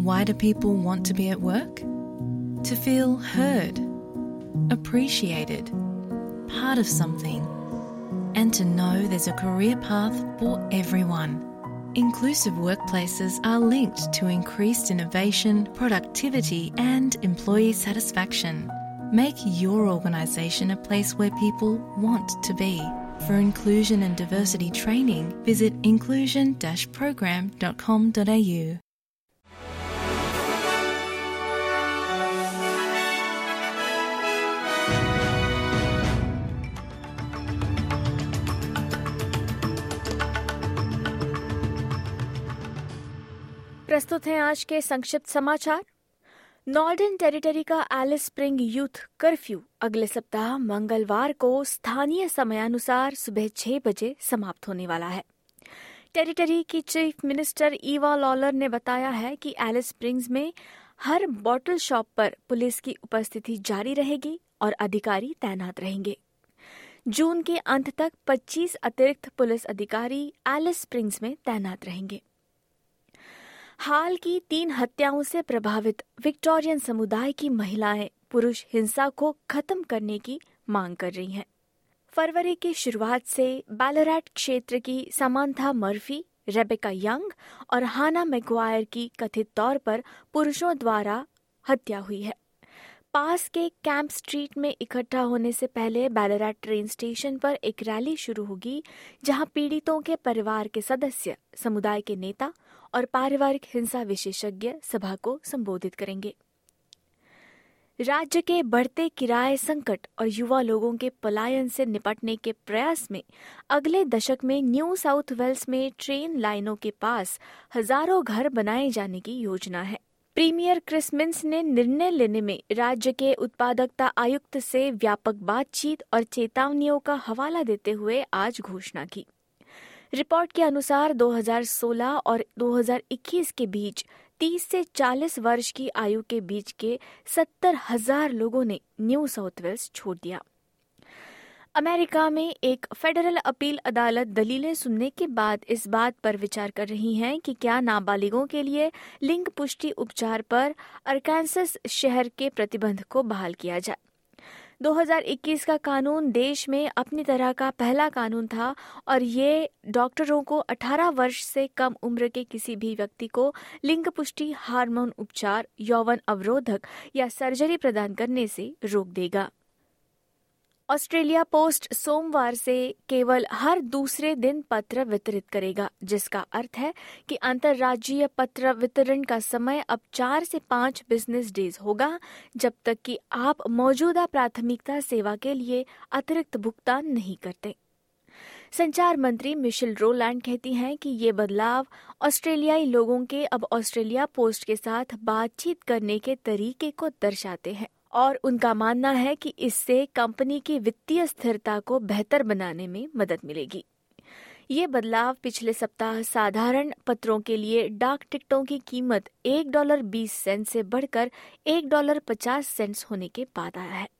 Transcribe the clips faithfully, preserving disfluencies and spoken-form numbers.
Why do people want to be at work? To feel heard, appreciated, part of something, and to know there's a career path for everyone. Inclusive workplaces are linked to increased innovation, productivity, and employee satisfaction. Make your organisation a place where people want to be. For inclusion and diversity training, visit inclusion dash program dot com dot a u. प्रस्तुत हैं आज के संक्षिप्त समाचार। Northern Territory का Alice Spring youth curfew अगले सप्ताह मंगलवार को स्थानीय समयानुसार सुबह छह बजे समाप्त होने वाला है। टेरिटरी की चीफ मिनिस्टर ईवा लॉलर ने बताया है कि एलिस स्प्रिंग्स में हर बॉटल शॉप पर पुलिस की उपस्थिति जारी रहेगी और अधिकारी तैनात रहेंगे। जून के अंत तक पच्चीस अतिरिक्त पुलिस अधिकारी एलिस स्प्रिंग्स में तैनात रहेंगे। हाल की तीन हत्याओं से प्रभावित विक्टोरियन समुदाय की महिलाएं पुरुष हिंसा को खत्म करने की मांग कर रही हैं। फरवरी की शुरुआत से बैलरैट क्षेत्र की समांथा मर्फी, रेबेका यंग और हाना मैग्वायर की कथित तौर पर पुरुषों द्वारा हत्या हुई है। पास के कैंप स्ट्रीट में इकट्ठा होने से पहले बैलरैट ट्रेन स्टेशन पर एक रैली शुरू होगी, जहां पीड़ितों के परिवार के सदस्य, समुदाय के नेता और पारिवारिक हिंसा विशेषज्ञ सभा को संबोधित करेंगे। राज्य के बढ़ते किराए संकट और युवा लोगों के पलायन से निपटने के प्रयास में अगले दशक में न्यू साउथ वेल्स में ट्रेन लाइनों के पास हजारों घर बनाए जाने की योजना है। प्रीमियर क्रिस मिन्स ने निर्णय लेने में राज्य के उत्पादकता आयुक्त से व्यापक बातचीत और चेतावनियों का हवाला देते हुए आज घोषणा की। रिपोर्ट के अनुसार दो हज़ार सोलह और दो हज़ार इक्कीस के बीच तीस से चालीस वर्ष की आयु के बीच के सत्तर हजार लोगों ने न्यू साउथ वेल्स छोड़ दिया। अमेरिका में एक फेडरल अपील अदालत दलीलें सुनने के बाद इस बात पर विचार कर रही है कि क्या नाबालिगों के लिए लिंग पुष्टि उपचार पर अरकानसस शहर के प्रतिबंध को बहाल किया जाए। दो हज़ार इक्कीस का कानून देश में अपनी तरह का पहला कानून था और ये डॉक्टरों को अठारह वर्ष से कम उम्र के किसी भी व्यक्ति को लिंग पुष्टि, हार्मोन उपचार, यौवन अवरोधक या सर्जरी प्रदान करने से रोक देगा। ऑस्ट्रेलिया पोस्ट सोमवार से केवल हर दूसरे दिन पत्र वितरित करेगा, जिसका अर्थ है कि अंतर्राज्यीय पत्र वितरण का समय अब चार से पाँच बिजनेस डेज होगा, जब तक कि आप मौजूदा प्राथमिकता सेवा के लिए अतिरिक्त भुगतान नहीं करते। संचार मंत्री मिशेल रोलैंड कहती हैं कि ये बदलाव ऑस्ट्रेलियाई लोगों के अब ऑस्ट्रेलिया पोस्ट के साथ बातचीत करने के तरीके को दर्शाते हैं और उनका मानना है कि इससे कंपनी की वित्तीय स्थिरता को बेहतर बनाने में मदद मिलेगी। ये बदलाव पिछले सप्ताह साधारण पत्रों के लिए डाक टिकटों की कीमत एक डॉलर बीस सेंट से बढ़कर एक डॉलर पचास सेंट्स होने के बाद आया है।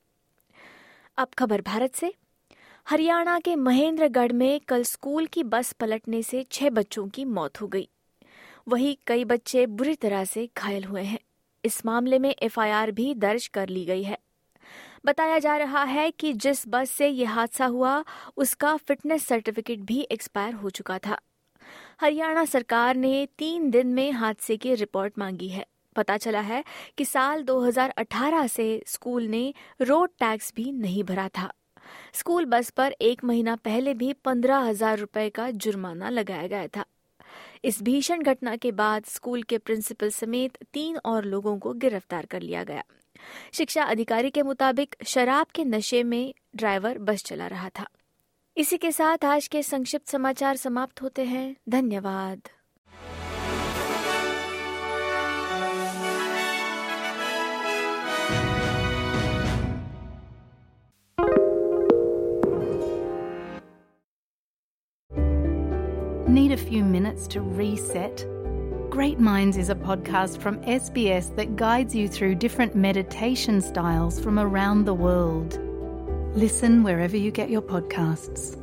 अब खबर भारत से। हरियाणा के महेंद्रगढ़ में कल स्कूल की बस पलटने से छह बच्चों की मौत हो गई। वहीं कई बच्चे बुरी तरह से घायल हुए हैं। इस मामले में एफ आई आर भी दर्ज कर ली गई है। बताया जा रहा है कि जिस बस से ये हादसा हुआ उसका फिटनेस सर्टिफिकेट भी एक्सपायर हो चुका था। हरियाणा सरकार ने तीन दिन में हादसे की रिपोर्ट मांगी है। पता चला है कि साल दो हज़ार अठारह से स्कूल ने रोड टैक्स भी नहीं भरा था। स्कूल बस पर एक महीना पहले भी पंद्रह हजार रुपए का जुर्माना लगाया गया था। इस भीषण घटना के बाद स्कूल के प्रिंसिपल समेत तीन और लोगों को गिरफ्तार कर लिया गया। शिक्षा अधिकारी के मुताबिक शराब के नशे में ड्राइवर बस चला रहा था। इसी के साथ आज के संक्षिप्त समाचार समाप्त होते हैं। धन्यवाद। Need a few minutes to reset? Great Minds is a podcast from S B S that guides you through different meditation styles from around the world. Listen wherever you get your podcasts.